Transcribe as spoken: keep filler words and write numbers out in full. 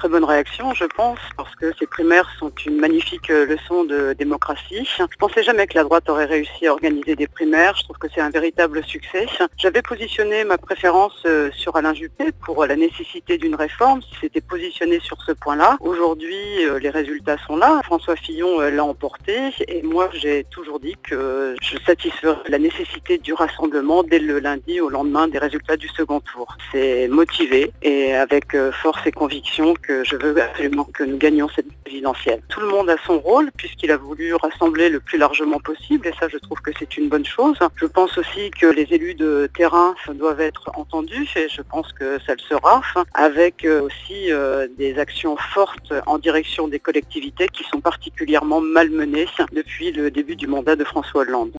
bonne réaction, je pense, parce que ces primaires sont une magnifique leçon de démocratie. Je ne pensais jamais que la droite aurait réussi à organiser des primaires. Je trouve que c'est un véritable succès. J'avais positionné ma préférence sur Alain Juppé pour la nécessité d'une réforme, s'il s'était positionné sur ce point-là. Aujourd'hui, les résultats sont là. François Fillon l'a emporté et moi, j'ai toujours dit que je satisferais la nécessité du rassemblement dès le lundi au lendemain des résultats du second tour. C'est motivé et avec force et conviction que je veux absolument que nous gagnions cette présidentielle. Tout le monde a son rôle puisqu'il a voulu rassembler le plus largement possible et ça, je trouve que c'est une bonne chose. Je pense aussi que les élus de terrain doivent être entendus et je pense que ça le sera, avec aussi des actions fortes en direction des collectivités qui sont particulièrement malmenées depuis le début du mandat de François Hollande.